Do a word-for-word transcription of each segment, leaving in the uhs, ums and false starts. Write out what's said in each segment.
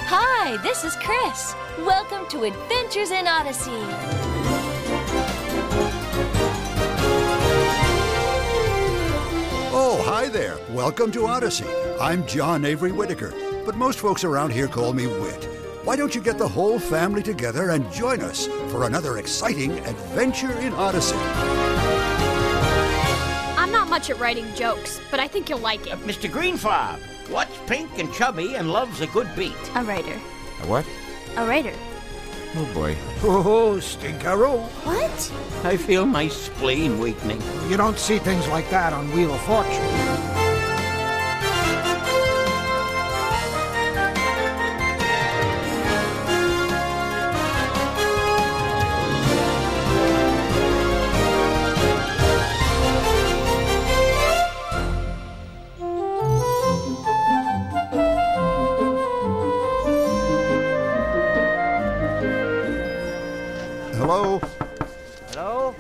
Hi, this is Chris. Welcome to Adventures in Odyssey. Oh, hi there. Welcome to Odyssey. I'm John Avery Whitaker, but most folks around here call me Whit. Why don't you get the whole family together and join us for another exciting adventure in Odyssey? I'm not much at writing jokes, but I think you'll like it. Uh, Mister Greenfarb, what's pink and chubby and loves a good beat? A writer. A what? A writer. Oh, boy. Oh, stinkeroo. What? I feel my spleen weakening. You don't see things like that on Wheel of Fortune. Hello? Hello?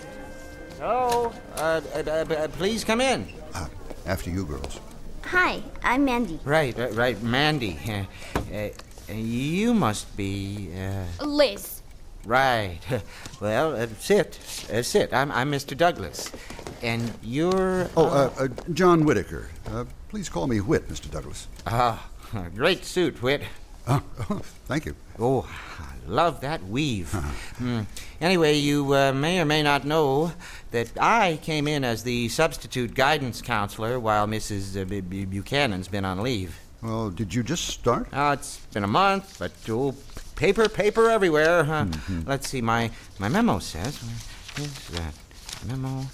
Hello? Uh, uh, uh, uh, please come in. Uh, after you girls. Hi, I'm Mandy. Right, right, right. Mandy. Uh, uh, you must be, uh... Liz. Right. Well, uh, sit. Uh, sit. I'm, I'm Mister Douglas. And you're... Oh, uh, uh, John Whitaker. Uh, please call me Whit, Mister Douglas. Ah, great suit, Whit. Oh, oh, thank you. Oh, I love that weave. mm. Anyway, you uh, may or may not know that I came in as the substitute guidance counselor while Missus Uh, B- B- Buchanan's been on leave. Well, did you just start? Oh, it's been a month, but oh, paper, paper everywhere. Huh? Mm-hmm. Let's see, my, my memo says... Where is that? Memo...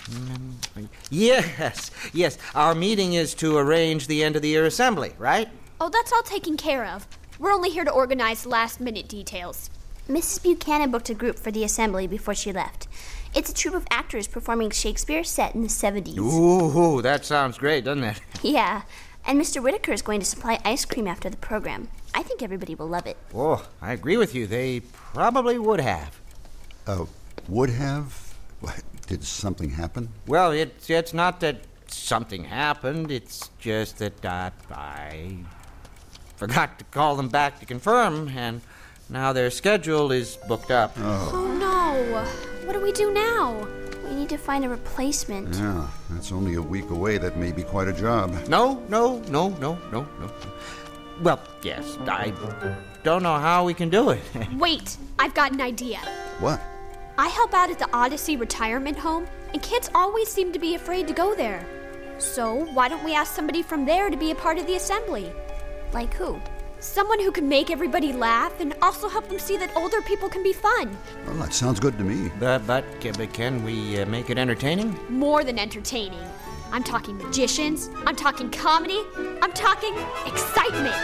Mem- Yes, yes. Our meeting is to arrange the end-of-the-year assembly, right? Oh, that's all taken care of. We're only here to organize last-minute details. Missus Buchanan booked a group for the assembly before she left. It's a troupe of actors performing Shakespeare set in the seventies. Ooh, that sounds great, doesn't it? Yeah, and Mister Whitaker is going to supply ice cream after the program. I think everybody will love it. Oh, I agree with you. They probably would have. Uh, would have? What, did something happen? Well, it's it's not that something happened. It's just that uh, I forgot to call them back to confirm, and now their schedule is booked up. Oh. Oh, no. What do we do now? We need to find a replacement. Yeah, that's only a week away. That may be quite a job. No, no, no, no, no, no. Well, yes, I don't know how we can do it. Wait, I've got an idea. What? I help out at the Odyssey retirement home, and kids always seem to be afraid to go there. So why don't we ask somebody from there to be a part of the assembly? Like who? Someone who can make everybody laugh and also help them see that older people can be fun. Well, that sounds good to me. But, but, but can we uh, make it entertaining? More than entertaining. I'm talking magicians, I'm talking comedy, I'm talking excitement.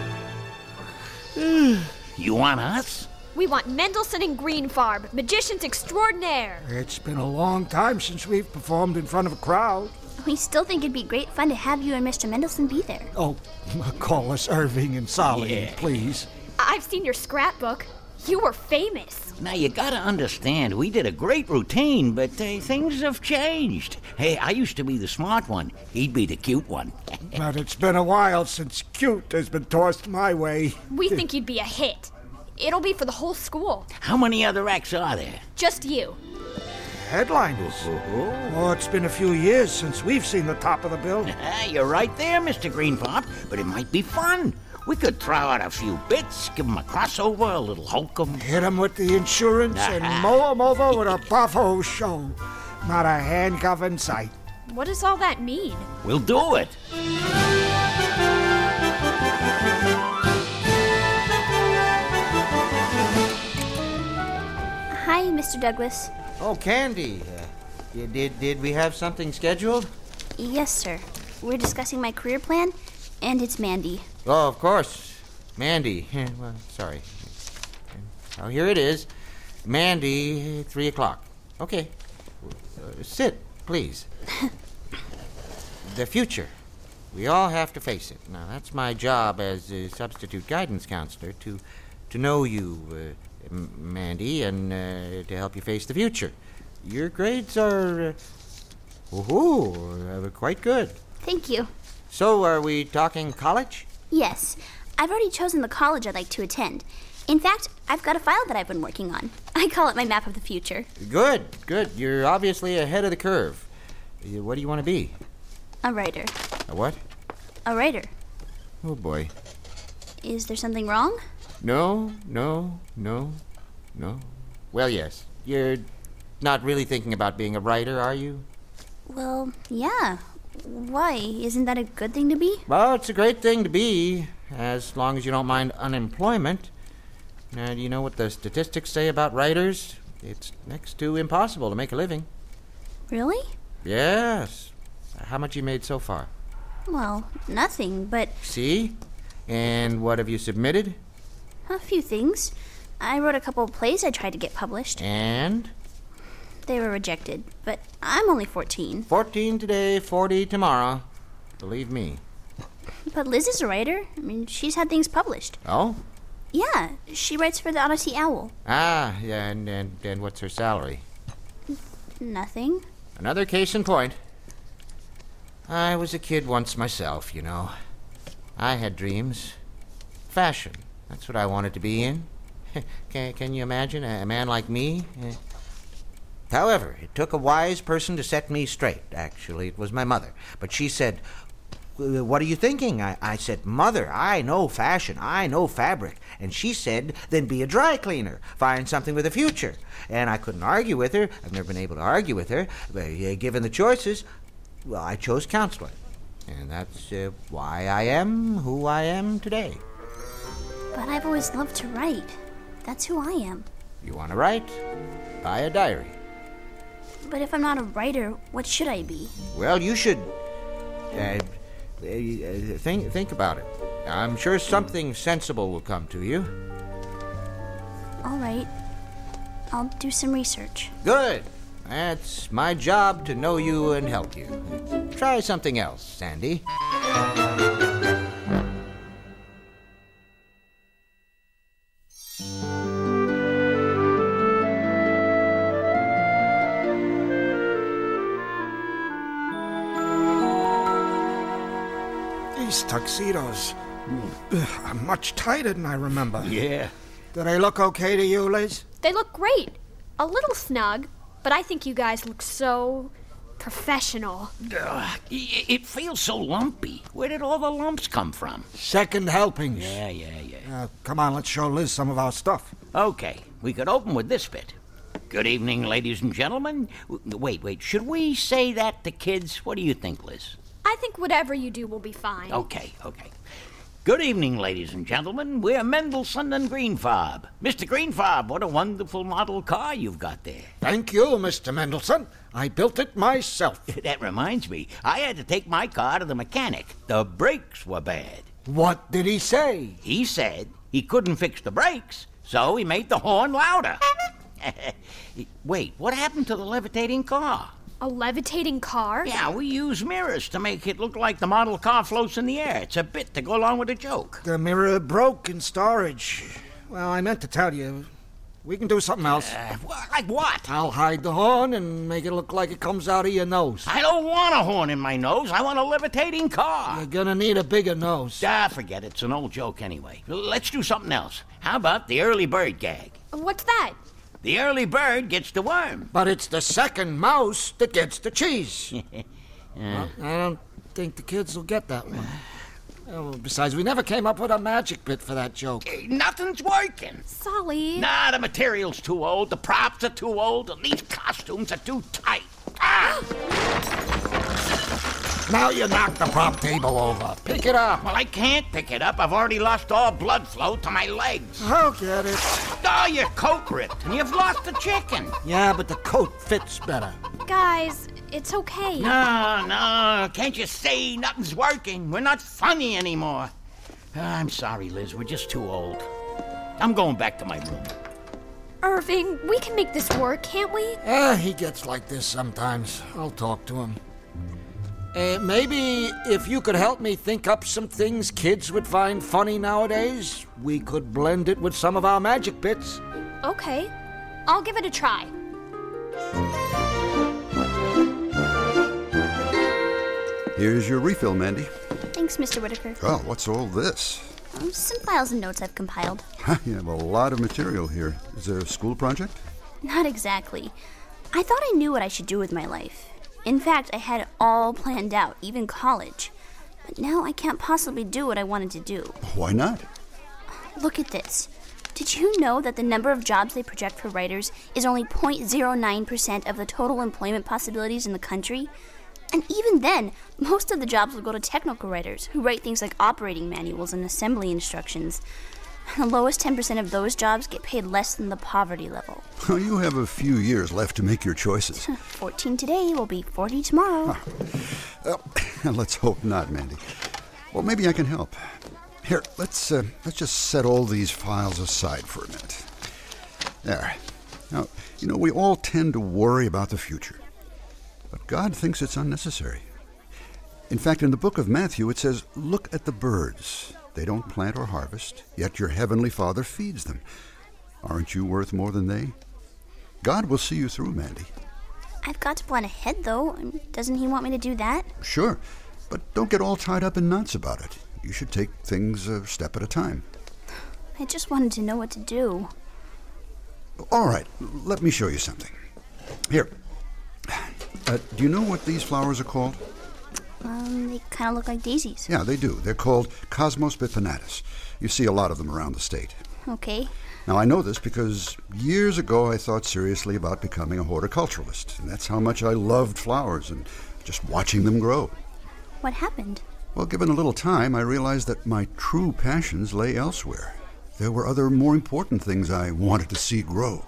You want us? We want Mendelssohn and Greenfarb, magicians extraordinaire. It's been a long time since we've performed in front of a crowd. We still think it'd be great fun to have you and Mister Mendelssohn be there. Oh, call us Irving and Solly, Yeah. please. I've seen your scrapbook. You were famous. Now, you gotta understand, we did a great routine, but uh, things have changed. Hey, I used to be the smart one. He'd be the cute one. But it's been a while since cute has been tossed my way. We think you'd be a hit. It'll be for the whole school. How many other acts are there? Just you. Headliners. Oh, it's been a few years since we've seen the top of the bill. You're right there, Mister Greenfarb, but it might be fun. We could throw out a few bits, give 'em a crossover, a little hokum. Hit 'em with the insurance and mow 'em over with a buffo show. Not a handcuff in sight. What does all that mean? We'll do it. Hi, Mister Douglas. Oh, Candy. Uh, did, did, did we have something scheduled? Yes, sir. We're discussing my career plan, and it's Mandy. Oh, of course. Mandy. Well, sorry. Oh, here it is. Mandy, three o'clock. Okay. Uh, sit, please. The future. We all have to face it. Now, that's my job as a substitute guidance counselor, to to know you, uh, M- Mandy, and uh, to help you face the future. Your grades are, uh, woohoo, uh, quite good. Thank you. So, are we talking college? Yes. I've already chosen the college I'd like to attend. In fact, I've got a file that I've been working on. I call it my map of the future. Good, good. You're obviously ahead of the curve. Uh, What do you want to be? A writer. A what? A writer. Oh, boy. Is there something wrong? No, no, no, no. Well, yes. You're not really thinking about being a writer, are you? Well, yeah. Why? Isn't that a good thing to be? Well, it's a great thing to be, as long as you don't mind unemployment. Now, do you know what the statistics say about writers? It's next to impossible to make a living. Really? Yes. How much you made so far? Well, nothing, but See? And what have you submitted? a few things. I wrote a couple of plays I tried to get published. And? They were rejected, but I'm only fourteen. Fourteen today, forty tomorrow. Believe me. But Liz is a writer. I mean, she's had things published. Oh? Yeah, she writes for the Odyssey Owl. Ah, yeah, and, and, and what's her salary? Nothing. Another case in point. I was a kid once myself, you know. I had dreams. Fashion. That's what I wanted to be in. can, can you imagine a, a man like me? Eh. However, it took a wise person to set me straight. Actually, it was my mother. But she said, "Uh, what are you thinking?" I, I said, "Mother, I know fashion. I know fabric." And she said, "Then be a dry cleaner. Find something with a future." And I couldn't argue with her. I've never been able to argue with her. But uh, given the choices, well, I chose counselor. And that's uh, why I am who I am today. But I've always loved to write. That's who I am. You want to write? Buy a diary. But if I'm not a writer, what should I be? Well, you should uh, uh, think think about it. I'm sure something sensible will come to you. All right. I'll do some research. Good. That's my job to know you and help you. Try something else, Sandy. These tuxedos are much tighter than I remember. Yeah. Do they look okay to you, Liz? They look great. A little snug, but I think you guys look so professional. Ugh, it, it feels so lumpy. Where did all the lumps come from? Second helpings. Yeah, yeah, yeah. Uh, come on, let's show Liz some of our stuff. Okay, we could open with this bit. Good evening, ladies and gentlemen. W- Wait, wait, should we say that to kids? What do you think, Liz? I think whatever you do will be fine. Okay, okay. Good evening, ladies and gentlemen. We're Mendelssohn and Greenfarb. Mister Greenfarb, what a wonderful model car you've got there. Thank you, Mister Mendelssohn. I built it myself. That reminds me, I had to take my car to the mechanic. The brakes were bad. What did he say? He said he couldn't fix the brakes, so he made the horn louder. Wait, what happened to the levitating car? A levitating car? Yeah, we use mirrors to make it look like the model car floats in the air. It's a bit to go along with the joke. The mirror broke in storage. Well, I meant to tell you. We can do something else. Uh, wh- like what? I'll hide the horn and make it look like it comes out of your nose. I don't want a horn in my nose. I want a levitating car. You're gonna need a bigger nose. Ah, forget it. It's an old joke anyway. Let's do something else. How about the early bird gag? What's that? The early bird gets the worm. But it's the second mouse that gets the cheese. Well, I don't think the kids will get that one. Well, besides, we never came up with a magic bit for that joke. Nothing's working. Solly. Nah, the material's too old, the props are too old, and these costumes are too tight. Ah! Now you knocked the prop table over. Pick it up. Well, I can't pick it up. I've already lost all blood flow to my legs. I'll get it. Oh, your coat ripped, and you've lost the chicken. Yeah, but the coat fits better. Guys, it's okay. No, no, can't you see? Nothing's working. We're not funny anymore. Ah, I'm sorry, Liz. We're just too old. I'm going back to my room. Irving, we can make this work, can't we? Eh, he gets like this sometimes. I'll talk to him. Uh, maybe if you could help me think up some things kids would find funny nowadays, we could blend it with some of our magic bits. Okay. I'll give it a try. Here's your refill, Mandy. Thanks, Mister Whitaker. Oh, what's all this? Um, some files and notes I've compiled. You have a lot of material here. Is there a school project? Not exactly. I thought I knew what I should do with my life. In fact, I had it all planned out, even college. But now I can't possibly do what I wanted to do. Why not? Look at this. Did you know that the number of jobs they project for writers is only zero point zero nine percent of the total employment possibilities in the country? And even then, most of the jobs will go to technical writers who write things like operating manuals and assembly instructions. The lowest ten percent of those jobs get paid less than the poverty level. Well, you have a few years left to make your choices. fourteen today will be forty tomorrow. Well, let's hope not, Mandy. Well, maybe I can help. Here, let's uh, let's just set all these files aside for a minute. There. Now, you know, we all tend to worry about the future. But God thinks it's unnecessary. In fact, in the book of Matthew, it says, "Look at the birds. They don't plant or harvest, yet your heavenly Father feeds them. Aren't you worth more than they?" God will see you through, Mandy. I've got to plan ahead, though. Doesn't he want me to do that? Sure, but don't get all tied up in knots about it. You should take things a step at a time. I just wanted to know what to do. All right, let me show you something. Here. Uh, do you know what these flowers are called? Um, they kind of look like daisies. Yeah, they do. They're called Cosmos bipinnatus. You see a lot of them around the state. Okay. Now, I know this because years ago I thought seriously about becoming a horticulturalist, and that's how much I loved flowers and just watching them grow. What happened? Well, given a little time, I realized that my true passions lay elsewhere. There were other more important things I wanted to see grow.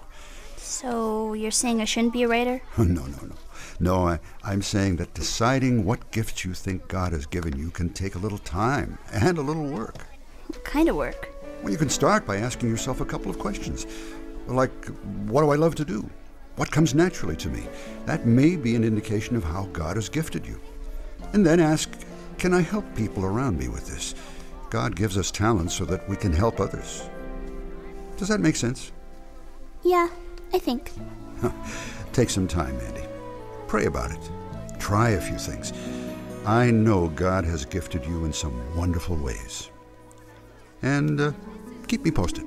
So you're saying I shouldn't be a writer? No, no, no. No, I, I'm saying that deciding what gifts you think God has given you can take a little time and a little work. What kind of work? Well, you can start by asking yourself a couple of questions. Like, what do I love to do? What comes naturally to me? That may be an indication of how God has gifted you. And then ask, can I help people around me with this? God gives us talents so that we can help others. Does that make sense? Yeah, I think. Take some time, Mandy. Pray about it. Try a few things. I know God has gifted you in some wonderful ways. And uh, keep me posted.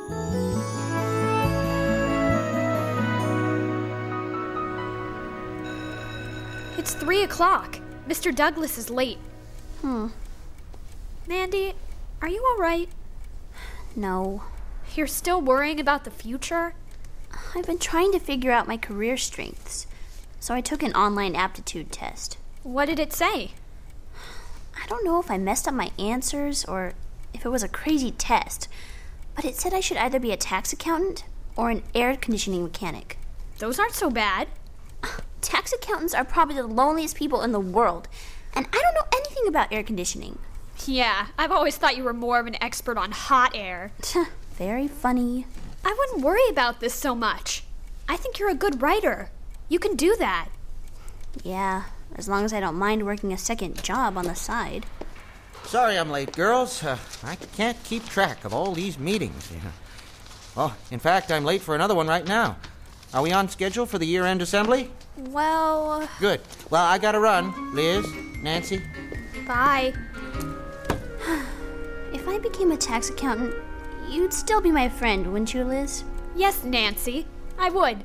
It's three o'clock. Mister Douglas is late. Hmm. Mandy, are you all right? No. You're still worrying about the future? I've been trying to figure out my career strengths, so I took an online aptitude test. What did it say? I don't know if I messed up my answers or if it was a crazy test, but it said I should either be a tax accountant or an air conditioning mechanic. Those aren't so bad. Tax accountants are probably the loneliest people in the world, and I don't know anything about air conditioning. Yeah, I've always thought you were more of an expert on hot air. Very funny. I wouldn't worry about this so much. I think you're a good writer. You can do that. Yeah, as long as I don't mind working a second job on the side. Sorry I'm late, girls. Uh, I can't keep track of all these meetings. Well, in fact, I'm late for another one right now. Are we on schedule for the year-end assembly? Well... Good. Well, I gotta run. Liz, Nancy? Bye. If I became a tax accountant, you'd still be my friend, wouldn't you, Liz? Yes, Nancy. I would.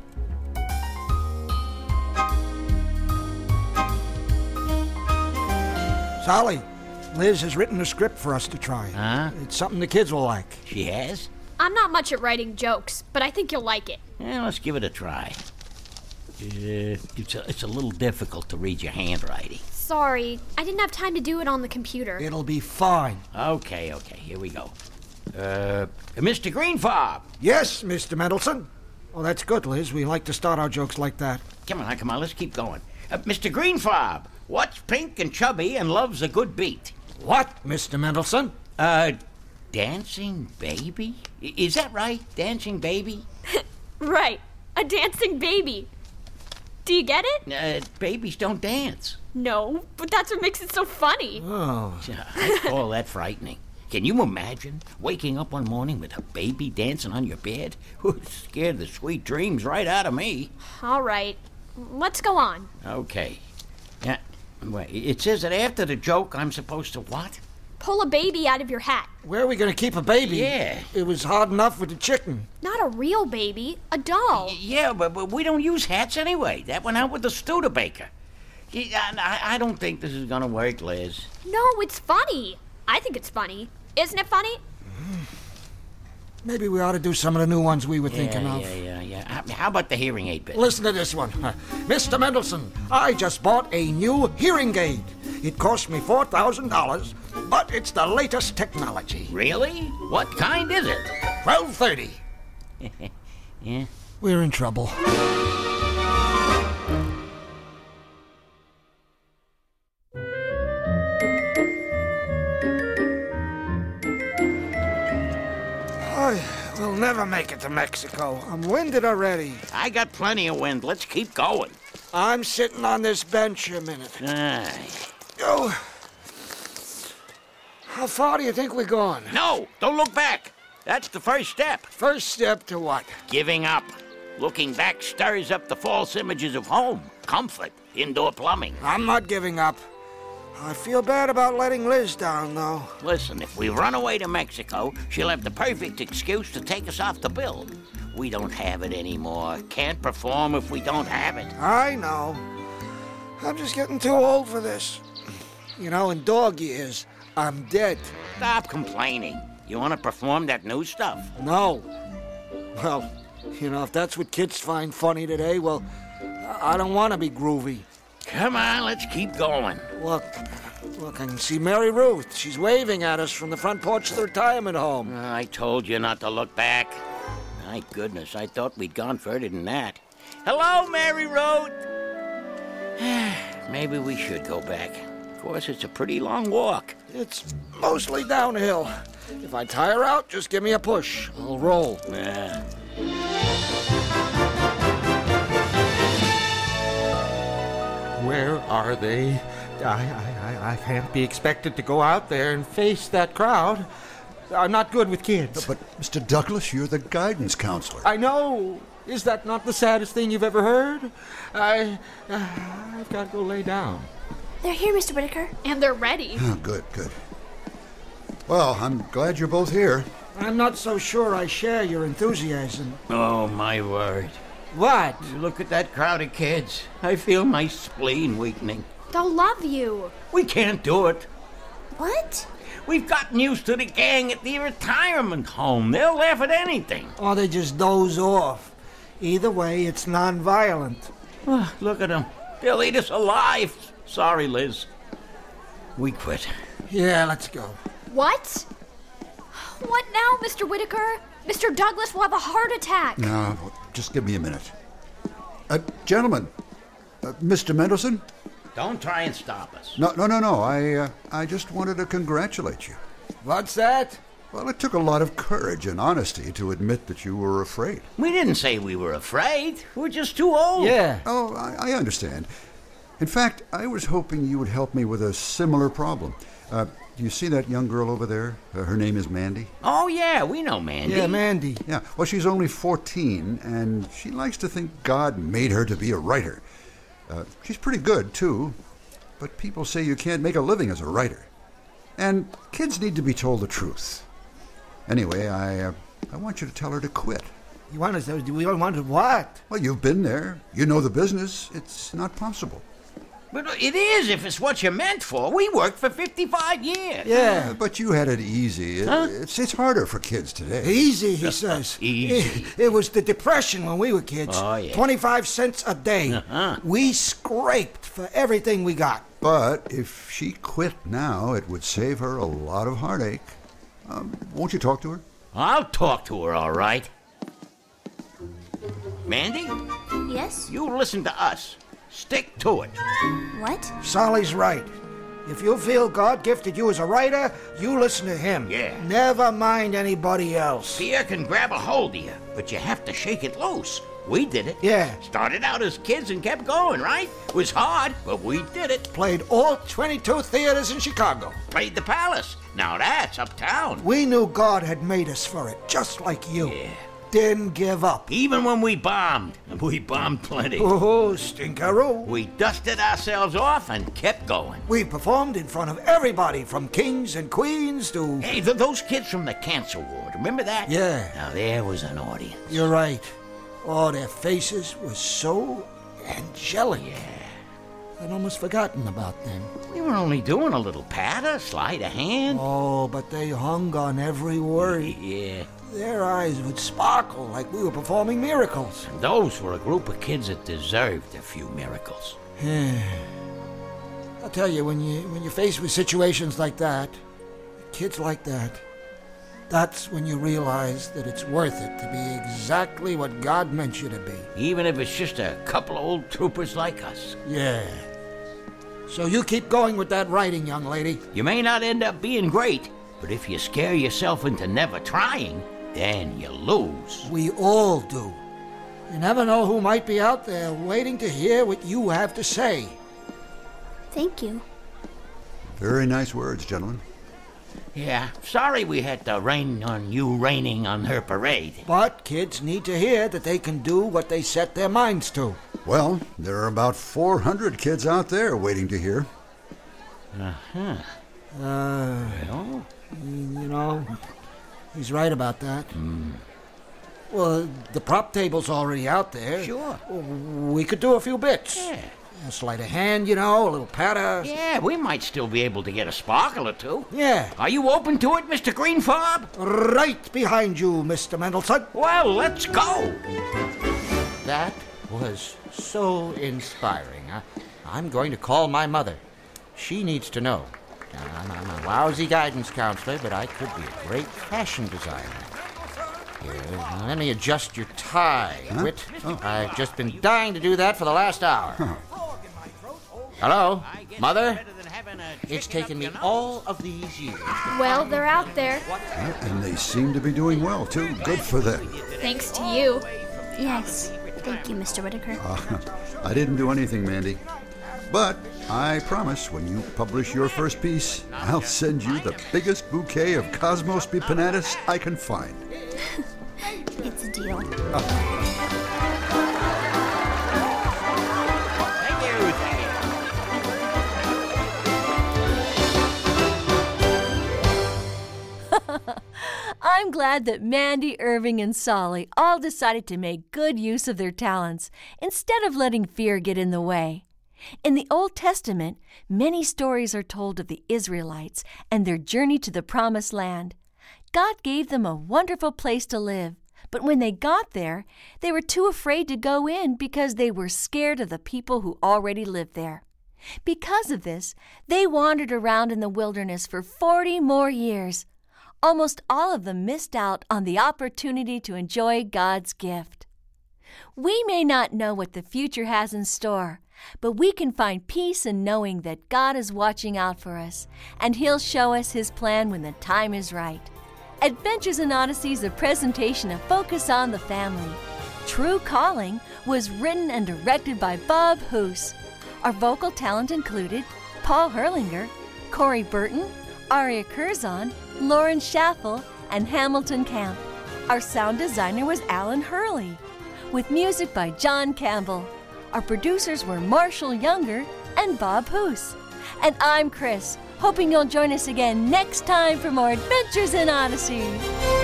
Sally, Liz has written a script for us to try. Huh? It's something the kids will like. She has? I'm not much at writing jokes, but I think you'll like it. Yeah, let's give it a try. Uh, it's, a, it's a little difficult to read your handwriting. Sorry, I didn't have time to do it on the computer. It'll be fine. Okay, okay, here we go. Uh, Mister Greenfarb. Yes, Mister Mendelson. Oh, that's good, Liz. We like to start our jokes like that. Come on, come on, let's keep going. Uh, Mister Greenfarb, what's pink and chubby and loves a good beat? What, Mister Mendelson? Uh, dancing baby? I- Is that right? Dancing baby? Right, a dancing baby. Do you get it? Uh, babies don't dance. No, but that's what makes it so funny. Oh. I call that frightening. Can you imagine waking up one morning with a baby dancing on your bed? It scared the sweet dreams right out of me. All right, let's go on. Okay. Yeah. Well, it says that after the joke, I'm supposed to what? Pull a baby out of your hat. Where are we going to keep a baby? Yeah. It was hard enough with the chicken. Not a real baby, a doll. Y- Yeah, but, but we don't use hats anyway. That went out with the Studebaker. Y- I, I don't think this is gonna work, Liz. No, it's funny. I think it's funny. Isn't it funny? Maybe we ought to do some of the new ones we were thinking yeah, of. Yeah, yeah, yeah. How, how about the hearing aid bit? Listen to this one. Mister Mendelson, I just bought a new hearing aid. It cost me four thousand dollars, but it's the latest technology. Really? What kind is it? twelve thirty. Yeah. We're in trouble. I will never make it to Mexico. I'm winded already. I got plenty of wind. Let's keep going. I'm sitting on this bench a minute. Aye. Oh. How far do you think we're going? No, don't look back. That's the first step. First step to what? Giving up. Looking back stirs up the false images of home, comfort, indoor plumbing. I'm not giving up. I feel bad about letting Liz down, though. Listen, if we run away to Mexico, she'll have the perfect excuse to take us off the bill. We don't have it anymore. Can't perform if we don't have it. I know. I'm just getting too old for this. You know, in dog years, I'm dead. Stop complaining. You want to perform that new stuff? No. Well, you know, if that's what kids find funny today, well, I don't want to be groovy. Come on, let's keep going. Look, look, I can see Mary Ruth. She's waving at us from the front porch of the retirement home. I told you not to look back. My goodness, I thought we'd gone further than that. Hello, Mary Ruth. Maybe we should go back. Of course, it's a pretty long walk. It's mostly downhill. If I tire out, just give me a push. I'll roll. Yeah. Where are they? I, I, I, I can't be expected to go out there and face that crowd. I'm not good with kids. But, Mister Douglas, you're the guidance counselor. I know. Is that not the saddest thing you've ever heard? I, uh, I've got to go lay down. They're here, Mister Whitaker. And they're ready. Oh, good, good. Well, I'm glad you're both here. I'm not so sure I share your enthusiasm. Oh, my word. What? Look at that crowd of kids. I feel my spleen weakening. They'll love you. We can't do it. What? We've gotten used to the gang at the retirement home. They'll laugh at anything. Or they just doze off. Either way, it's nonviolent. Oh, look at them. They'll eat us alive. Sorry, Liz. We quit. Yeah, let's go. What? What now, Mister Whitaker? Mister Douglas will have a heart attack. Now, just give me a minute. Uh, gentlemen, uh, Mister Mendelson? Don't try and stop us. No, no, no, no. I, uh, I just wanted to congratulate you. What's that? Well, it took a lot of courage and honesty to admit that you were afraid. We didn't say we were afraid. We're just too old. Yeah. Oh, I, I understand. In fact, I was hoping you would help me with a similar problem. Uh, do you see that young girl over there? Uh, her name is Mandy. Oh, yeah, we know Mandy. Yeah, Mandy. Yeah, well, she's only fourteen, and she likes to think God made her to be a writer. Uh, she's pretty good, too, but people say you can't make a living as a writer. And kids need to be told the truth. Anyway, I, uh, I want you to tell her to quit. You want us to, do we want to what? Well, you've been there. You know the business. It's not possible. But it is if it's what you're meant for. We worked for fifty-five years. Yeah. Uh, but you had it easy. It- Huh? It's, it's harder for kids today. Easy, he says. Easy. It, it was the Depression when we were kids. Oh, yeah. twenty-five cents a day. Uh-huh. We scraped for everything we got. But if she quit now, it would save her a lot of heartache. Um, won't you talk to her? I'll talk to her, all right. Mandy, Yes? you listen to us. Stick to it. What? Solly's right. If you feel God gifted you as a writer, you listen to him. Yeah. Never mind anybody else. Fear can grab a hold of you, but you have to shake it loose. We did it. Yeah. Started out as kids and kept going, right? It was hard, but we did it. Played all twenty-two theaters in Chicago. Played the Palace. Now that's uptown. We knew God had made us for it, just like you. Yeah. didn't give up. Even when we bombed, and we bombed plenty. Oh, stinkeroo. We dusted ourselves off and kept going. We performed in front of everybody, from kings and queens to... Hey, th- those kids from the cancer ward, remember that? Yeah. Now there was an audience. You're right. Oh, their faces were so angelic. Yeah. I'd almost forgotten about them. We were only doing a little patter, sleight of hand. Oh, but they hung on every word. Yeah. Their eyes would sparkle like we were performing miracles. And those were a group of kids that deserved a few miracles. I'll tell you, when you when you're faced with situations like that, kids like that, that's when you realize that it's worth it to be exactly what God meant you to be. Even if it's just a couple of old troopers like us. Yeah. So you keep going with that writing, young lady. You may not end up being great, but if you scare yourself into never trying, then you lose. We all do. You never know who might be out there waiting to hear what you have to say. Thank you. Very nice words, gentlemen. Yeah, sorry we had to rain on you raining on her parade. But kids need to hear that they can do what they set their minds to. Well, there are about four hundred kids out there waiting to hear. Uh-huh. Uh, Well, you know, he's right about that. mm, Well, the prop table's already out there. sure. We could do a few bits. Yeah. A sleight of hand, you know, a little patter. Yeah, we might still be able to get a sparkle or two. Yeah. Are you open to it, Mister Greenfarb? Right behind you, Mister Mendelssohn. Well, let's go. That was so inspiring. I, I'm going to call my mother. She needs to know. I'm, I'm a lousy guidance counselor, but I could be a great fashion designer. Here, let me adjust your tie, Whit. I've just been dying to do that for the last hour. Hello, Mother? It's taken me all of these years. Well, they're out there. And they seem to be doing well, too. Good for them. Thanks to you. Yes. Thank you, Mister Whitaker. Uh, I didn't do anything, Mandy. But I promise when you publish your first piece, I'll send you the biggest bouquet of Cosmos bipinnatus I can find. It's a deal. Thank you, thank you. I'm glad that Mandy, Irving, and Solly all decided to make good use of their talents instead of letting fear get in the way. In the Old Testament, many stories are told of the Israelites and their journey to the Promised Land. God gave them a wonderful place to live, but when they got there, they were too afraid to go in because they were scared of the people who already lived there. Because of this, they wandered around in the wilderness for forty more years. Almost all of them missed out on the opportunity to enjoy God's gift. We may not know what the future has in store, but we can find peace in knowing that God is watching out for us, and He'll show us His plan when the time is right. Adventures in Odyssey is a presentation of Focus on the Family. True Calling was written and directed by Bob Hoose. Our vocal talent included Paul Herlinger, Corey Burton, Aria Curzon, Lauren Schaffel, and Hamilton Camp. Our sound designer was Alan Hurley, with music by John Campbell. Our producers were Marshall Younger and Bob Hoose. And I'm Chris, hoping you'll join us again next time for more Adventures in Odyssey.